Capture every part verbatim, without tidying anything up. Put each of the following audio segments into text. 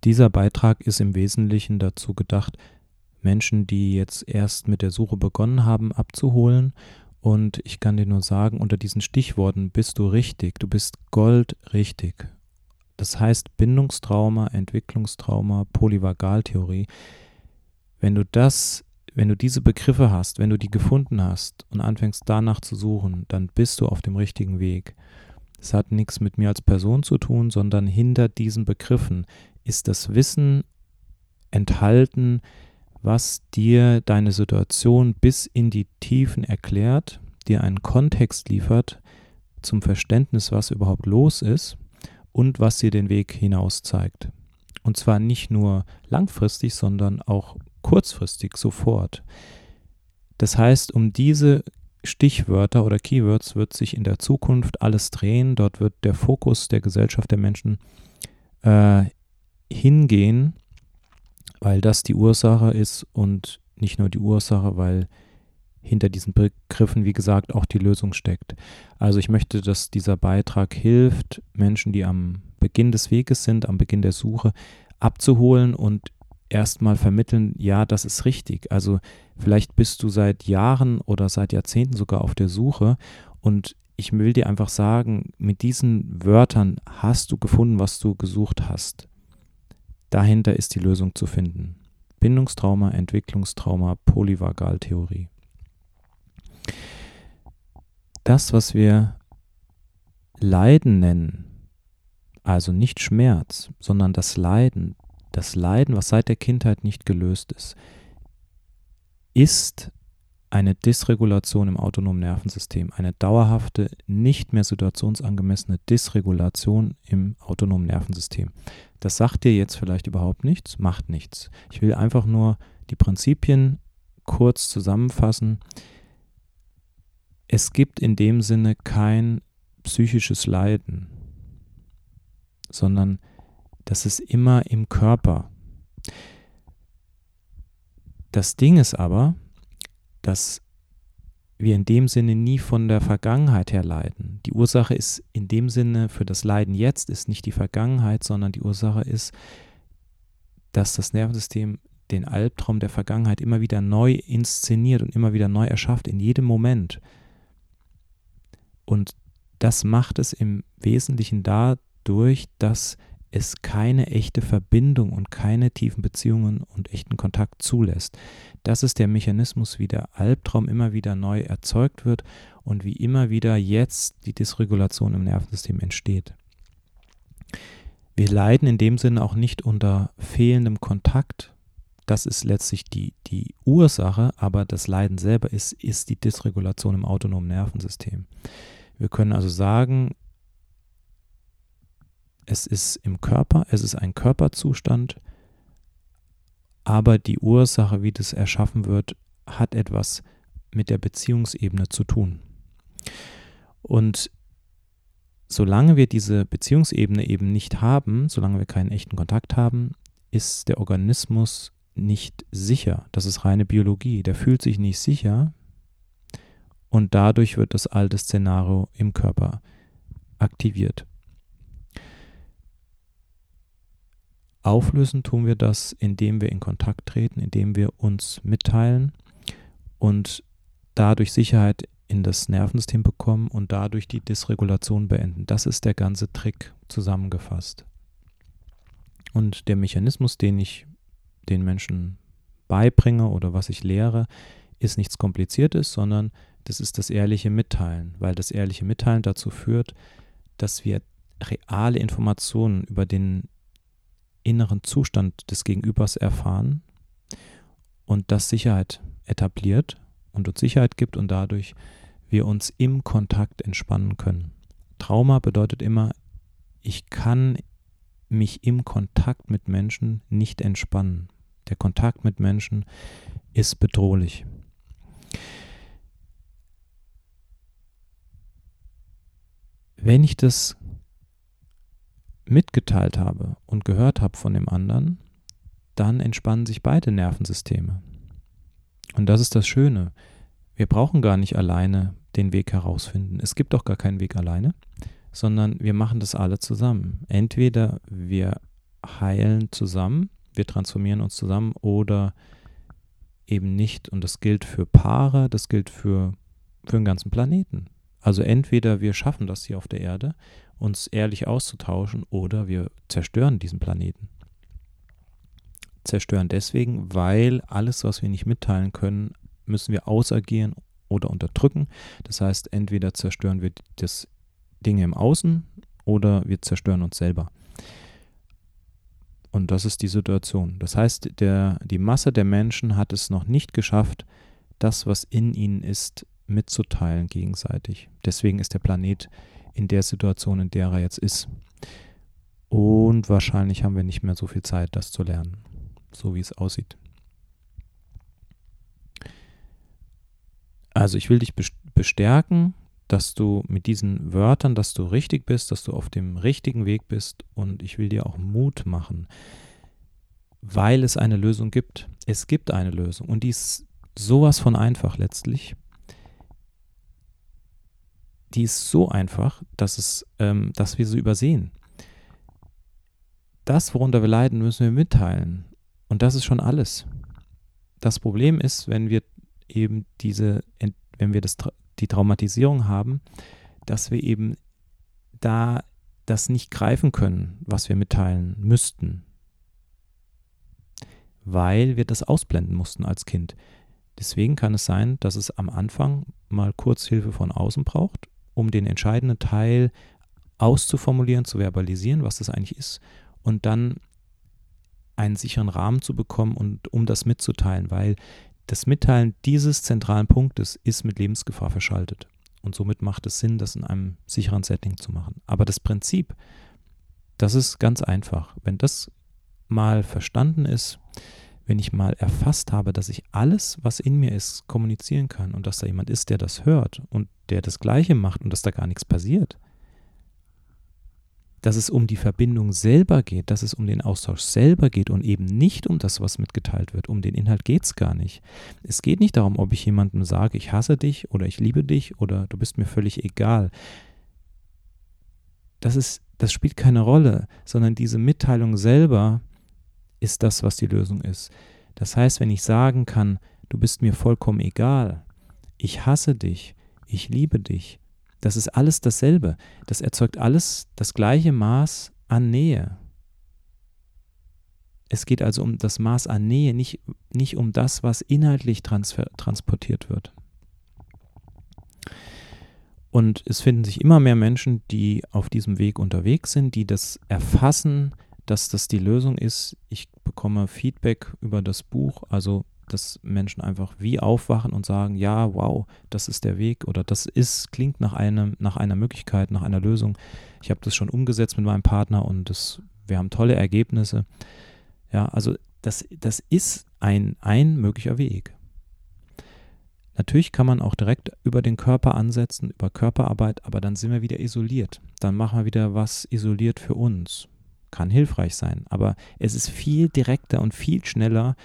Dieser Beitrag ist im Wesentlichen dazu gedacht, Menschen, die jetzt erst mit der Suche begonnen haben, abzuholen. Und ich kann dir nur sagen, unter diesen Stichworten bist du richtig, du bist goldrichtig. Das heißt Bindungstrauma, Entwicklungstrauma, Polyvagaltheorie. Wenn du das, wenn du diese Begriffe hast, wenn du die gefunden hast und anfängst danach zu suchen, dann bist du auf dem richtigen Weg. Es hat nichts mit mir als Person zu tun, sondern hinter diesen Begriffen ist das Wissen enthalten, was dir deine Situation bis in die Tiefen erklärt, dir einen Kontext liefert zum Verständnis, was überhaupt los ist und was dir den Weg hinaus zeigt. Und zwar nicht nur langfristig, sondern auch kurzfristig, sofort. Das heißt, um diese Stichwörter oder Keywords wird sich in der Zukunft alles drehen. Dort wird der Fokus der Gesellschaft der Menschen äh, hingehen, weil das die Ursache ist und nicht nur die Ursache, weil hinter diesen Begriffen, wie gesagt, auch die Lösung steckt. Also ich möchte, dass dieser Beitrag hilft, Menschen, die am Beginn des Weges sind, am Beginn der Suche, abzuholen und erstmal vermitteln, ja, das ist richtig. Also vielleicht bist du seit Jahren oder seit Jahrzehnten sogar auf der Suche und ich will dir einfach sagen, mit diesen Wörtern hast du gefunden, was du gesucht hast. Dahinter ist die Lösung zu finden. Bindungstrauma, Entwicklungstrauma, Polyvagaltheorie. Das, was wir Leiden nennen, also nicht Schmerz, sondern das Leiden, das Leiden, was seit der Kindheit nicht gelöst ist, ist eine Dysregulation im autonomen Nervensystem, eine dauerhafte, nicht mehr situationsangemessene Dysregulation im autonomen Nervensystem. Das sagt dir jetzt vielleicht überhaupt nichts, macht nichts. Ich will einfach nur die Prinzipien kurz zusammenfassen. Es gibt in dem Sinne kein psychisches Leiden, sondern das ist immer im Körper. Das Ding ist aber, dass wir in dem Sinne nie von der Vergangenheit her leiden. Die Ursache ist in dem Sinne für das Leiden jetzt ist nicht die Vergangenheit, sondern die Ursache ist, dass das Nervensystem den Albtraum der Vergangenheit immer wieder neu inszeniert und immer wieder neu erschafft, in jedem Moment. Und das macht es im Wesentlichen dadurch, dass es keine echte Verbindung und keine tiefen Beziehungen und echten Kontakt zulässt. Das ist der Mechanismus, wie der Albtraum immer wieder neu erzeugt wird und wie immer wieder jetzt die Dysregulation im Nervensystem entsteht. Wir leiden in dem Sinne auch nicht unter fehlendem Kontakt. Das ist letztlich die, die Ursache, aber das Leiden selber ist, ist die Dysregulation im autonomen Nervensystem. Wir können also sagen, es ist im Körper, es ist ein Körperzustand, aber die Ursache, wie das erschaffen wird, hat etwas mit der Beziehungsebene zu tun. Und solange wir diese Beziehungsebene eben nicht haben, solange wir keinen echten Kontakt haben, ist der Organismus nicht sicher. Das ist reine Biologie. Der fühlt sich nicht sicher und dadurch wird das alte Szenario im Körper aktiviert. Auflösen tun wir das, indem wir in Kontakt treten, indem wir uns mitteilen und dadurch Sicherheit in das Nervensystem bekommen und dadurch die Dysregulation beenden. Das ist der ganze Trick zusammengefasst. Und der Mechanismus, den ich den Menschen beibringe oder was ich lehre, ist nichts Kompliziertes, sondern das ist das ehrliche Mitteilen, weil das ehrliche Mitteilen dazu führt, dass wir reale Informationen über den inneren Zustand des Gegenübers erfahren und das Sicherheit etabliert und uns Sicherheit gibt und dadurch wir uns im Kontakt entspannen können. Trauma bedeutet immer, ich kann mich im Kontakt mit Menschen nicht entspannen. Der Kontakt mit Menschen ist bedrohlich. Wenn ich das mitgeteilt habe und gehört habe von dem anderen, dann entspannen sich beide Nervensysteme. Und das ist das Schöne. Wir brauchen gar nicht alleine den Weg herausfinden. Es gibt auch gar keinen Weg alleine, sondern wir machen das alle zusammen. Entweder wir heilen zusammen, wir transformieren uns zusammen oder eben nicht. Und das gilt für Paare, das gilt für, für den ganzen Planeten. Also entweder wir schaffen das hier auf der Erde, uns ehrlich auszutauschen, oder wir zerstören diesen Planeten. Zerstören deswegen, weil alles, was wir nicht mitteilen können, müssen wir ausagieren oder unterdrücken. Das heißt, entweder zerstören wir das Dinge im Außen oder wir zerstören uns selber. Und das ist die Situation. Das heißt, der, die Masse der Menschen hat es noch nicht geschafft, das, was in ihnen ist, mitzuteilen gegenseitig. Deswegen ist der Planet in der Situation, in der er jetzt ist. Und wahrscheinlich haben wir nicht mehr so viel Zeit, das zu lernen, so wie es aussieht. Also ich will dich bestärken, dass du mit diesen Wörtern, dass du richtig bist, dass du auf dem richtigen Weg bist, und ich will dir auch Mut machen, weil es eine Lösung gibt. Es gibt eine Lösung und die ist sowas von einfach letztlich. Die ist so einfach, dass, es, ähm, dass wir sie übersehen. Das, worunter wir leiden, müssen wir mitteilen, und das ist schon alles. Das Problem ist, wenn wir eben diese, wenn wir das, die Traumatisierung haben, dass wir eben da das nicht greifen können, was wir mitteilen müssten, weil wir das ausblenden mussten als Kind. Deswegen kann es sein, dass es am Anfang mal kurz Hilfe von außen braucht, um den entscheidenden Teil auszuformulieren, zu verbalisieren, was das eigentlich ist, und dann einen sicheren Rahmen zu bekommen und um das mitzuteilen, weil das Mitteilen dieses zentralen Punktes ist mit Lebensgefahr verschaltet. Und somit macht es Sinn, das in einem sicheren Setting zu machen. Aber das Prinzip, das ist ganz einfach. Wenn das mal verstanden ist, wenn ich mal erfasst habe, dass ich alles, was in mir ist, kommunizieren kann und dass da jemand ist, der das hört und der das Gleiche macht und dass da gar nichts passiert, dass es um die Verbindung selber geht, dass es um den Austausch selber geht und eben nicht um das, was mitgeteilt wird. Um den Inhalt geht es gar nicht. Es geht nicht darum, ob ich jemandem sage, ich hasse dich oder ich liebe dich oder du bist mir völlig egal. Das ist, das spielt keine Rolle, sondern diese Mitteilung selber ist das, was die Lösung ist. Das heißt, wenn ich sagen kann, du bist mir vollkommen egal, ich hasse dich, ich liebe dich, das ist alles dasselbe. Das erzeugt alles das gleiche Maß an Nähe. Es geht also um das Maß an Nähe, nicht, nicht um das, was inhaltlich transfer, transportiert wird. Und es finden sich immer mehr Menschen, die auf diesem Weg unterwegs sind, die das erfassen, dass das die Lösung ist. Ich bekomme Feedback über das Buch, also dass Menschen einfach wie aufwachen und sagen, ja, wow, das ist der Weg oder das ist, klingt nach einem, nach einer Möglichkeit, nach einer Lösung. Ich habe das schon umgesetzt mit meinem Partner und das, wir haben tolle Ergebnisse. Ja, also das, das ist ein, ein möglicher Weg. Natürlich kann man auch direkt über den Körper ansetzen, über Körperarbeit, aber dann sind wir wieder isoliert. Dann machen wir wieder was isoliert für uns. Kann hilfreich sein, aber es ist viel direkter und viel schneller,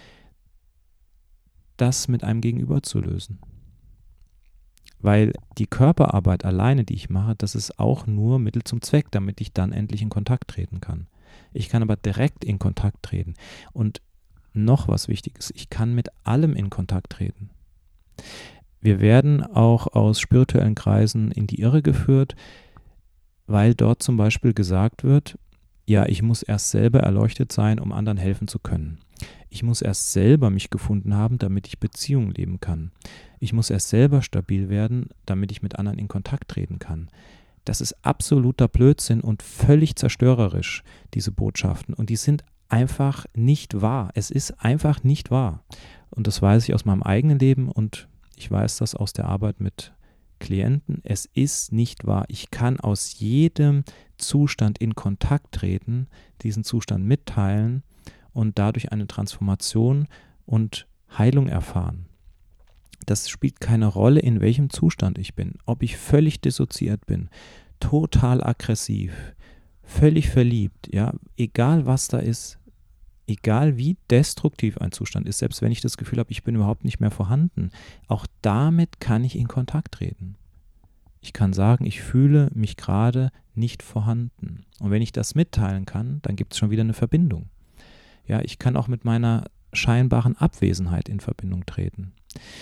das mit einem Gegenüber zu lösen. Weil die Körperarbeit alleine, die ich mache, das ist auch nur Mittel zum Zweck, damit ich dann endlich in Kontakt treten kann. Ich kann aber direkt in Kontakt treten. Und noch was Wichtiges, ich kann mit allem in Kontakt treten. Wir werden auch aus spirituellen Kreisen in die Irre geführt, weil dort zum Beispiel gesagt wird, ja, ich muss erst selber erleuchtet sein, um anderen helfen zu können. Ich muss erst selber mich gefunden haben, damit ich Beziehungen leben kann. Ich muss erst selber stabil werden, damit ich mit anderen in Kontakt treten kann. Das ist absoluter Blödsinn und völlig zerstörerisch, diese Botschaften. Und die sind einfach nicht wahr. Es ist einfach nicht wahr. Und das weiß ich aus meinem eigenen Leben und ich weiß das aus der Arbeit mit Klienten. Es ist nicht wahr. Ich kann aus jedem Zustand in Kontakt treten, diesen Zustand mitteilen und dadurch eine Transformation und Heilung erfahren. Das spielt keine Rolle, in welchem Zustand ich bin. Ob ich völlig dissoziiert bin, total aggressiv, völlig verliebt, ja, egal was da ist, egal wie destruktiv ein Zustand ist, selbst wenn ich das Gefühl habe, ich bin überhaupt nicht mehr vorhanden, auch damit kann ich in Kontakt treten. Ich kann sagen, ich fühle mich gerade nicht vorhanden. Und wenn ich das mitteilen kann, dann gibt es schon wieder eine Verbindung. Ja, ich kann auch mit meiner scheinbaren Abwesenheit in Verbindung treten.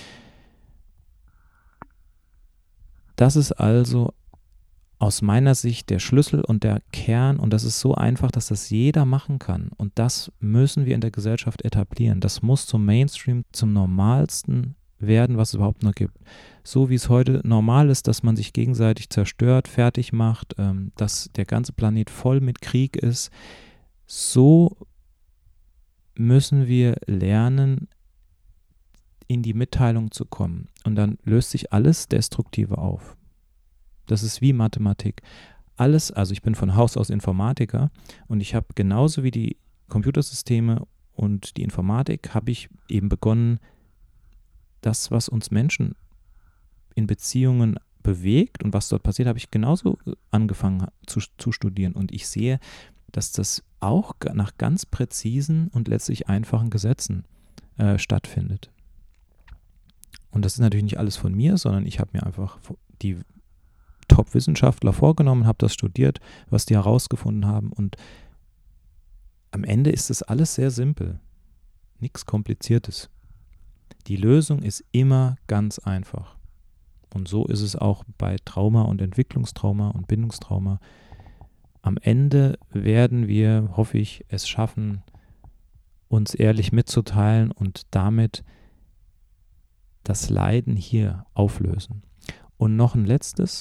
Das ist also aus meiner Sicht der Schlüssel und der Kern, und das ist so einfach, dass das jeder machen kann. Und das müssen wir in der Gesellschaft etablieren. Das muss zum Mainstream, zum Normalsten werden, was es überhaupt noch gibt. So wie es heute normal ist, dass man sich gegenseitig zerstört, fertig macht, ähm, dass der ganze Planet voll mit Krieg ist, so müssen wir lernen, in die Mitteilung zu kommen. Und dann löst sich alles Destruktive auf. Das ist wie Mathematik. Alles, also ich bin von Haus aus Informatiker und ich habe genauso wie die Computersysteme und die Informatik, habe ich eben begonnen, das, was uns Menschen in Beziehungen bewegt und was dort passiert, habe ich genauso angefangen zu, zu studieren. Und ich sehe, dass das auch nach ganz präzisen und letztlich einfachen Gesetzen äh, stattfindet. Und das ist natürlich nicht alles von mir, sondern ich habe mir einfach die Top-Wissenschaftler vorgenommen, habe das studiert, was die herausgefunden haben. Und am Ende ist das alles sehr simpel. Nichts Kompliziertes. Die Lösung ist immer ganz einfach. Und so ist es auch bei Trauma und Entwicklungstrauma und Bindungstrauma. Am Ende werden wir, hoffe ich, es schaffen, uns ehrlich mitzuteilen und damit das Leiden hier auflösen. Und noch ein letztes.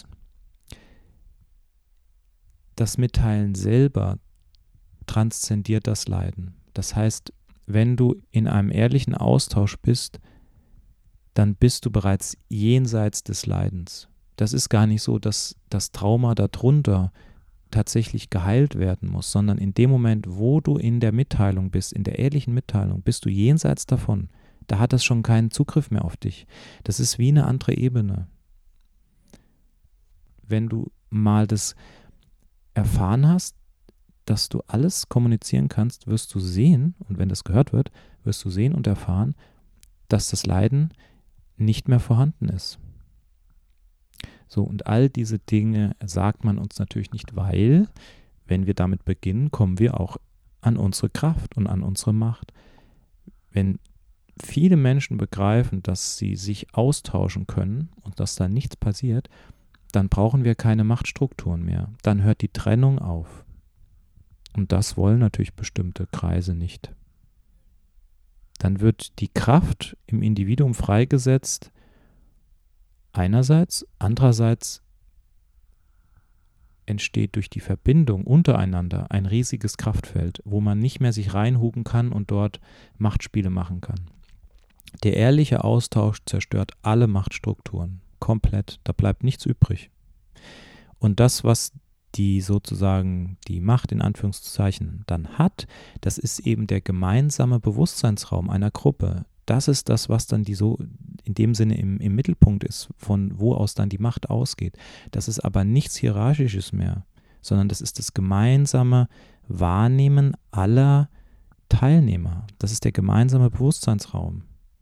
Das Mitteilen selber transzendiert das Leiden. Das heißt, wenn du in einem ehrlichen Austausch bist, dann bist du bereits jenseits des Leidens. Das ist gar nicht so, dass das Trauma darunter tatsächlich geheilt werden muss, sondern in dem Moment, wo du in der Mitteilung bist, in der ehrlichen Mitteilung, bist du jenseits davon. Da hat das schon keinen Zugriff mehr auf dich. Das ist wie eine andere Ebene. Wenn du mal das erfahren hast, dass du alles kommunizieren kannst, wirst du sehen, und wenn das gehört wird, wirst du sehen und erfahren, dass das Leiden nicht mehr vorhanden ist. So, und all diese Dinge sagt man uns natürlich nicht, weil, wenn wir damit beginnen, kommen wir auch an unsere Kraft und an unsere Macht. Wenn viele Menschen begreifen, dass sie sich austauschen können und dass da nichts passiert, dann brauchen wir keine Machtstrukturen mehr. Dann hört die Trennung auf. Und das wollen natürlich bestimmte Kreise nicht. Dann wird die Kraft im Individuum freigesetzt, einerseits, andererseits entsteht durch die Verbindung untereinander ein riesiges Kraftfeld, wo man nicht mehr sich reinhugen kann und dort Machtspiele machen kann. Der ehrliche Austausch zerstört alle Machtstrukturen. Komplett, da bleibt nichts übrig. Und das, was die sozusagen die Macht in Anführungszeichen dann hat, das ist eben der gemeinsame Bewusstseinsraum einer Gruppe. Das ist das, was dann die so in dem Sinne im, im Mittelpunkt ist, von wo aus dann die Macht ausgeht. Das ist aber nichts Hierarchisches mehr, sondern das ist das gemeinsame Wahrnehmen aller Teilnehmer. Das ist der gemeinsame Bewusstseinsraum.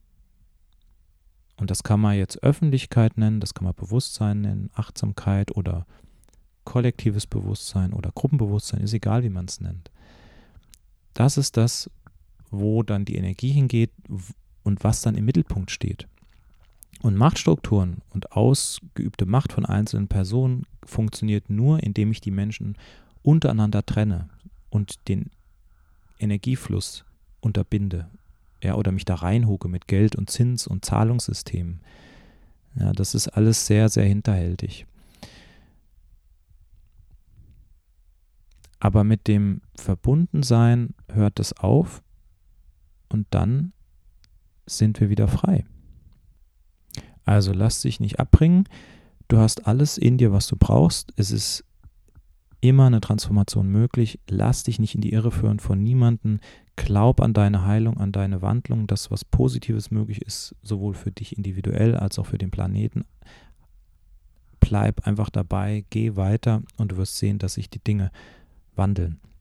Und das kann man jetzt Öffentlichkeit nennen, das kann man Bewusstsein nennen, Achtsamkeit oder kollektives Bewusstsein oder Gruppenbewusstsein, ist egal, wie man es nennt. Das ist das, wo dann die Energie hingeht und was dann im Mittelpunkt steht. Und Machtstrukturen und ausgeübte Macht von einzelnen Personen funktioniert nur, indem ich die Menschen untereinander trenne und den Energiefluss unterbinde. Ja, oder mich da reinhuke mit Geld und Zins und Zahlungssystemen. Ja, das ist alles sehr, sehr hinterhältig. Aber mit dem Verbundensein hört es auf und dann sind wir wieder frei. Also lass dich nicht abbringen. Du hast alles in dir, was du brauchst. Es ist immer eine Transformation möglich. Lass dich nicht in die Irre führen von niemandem. Glaub an deine Heilung, an deine Wandlung, dass was Positives möglich ist, sowohl für dich individuell als auch für den Planeten. Bleib einfach dabei, geh weiter und du wirst sehen, dass sich die Dinge wandeln.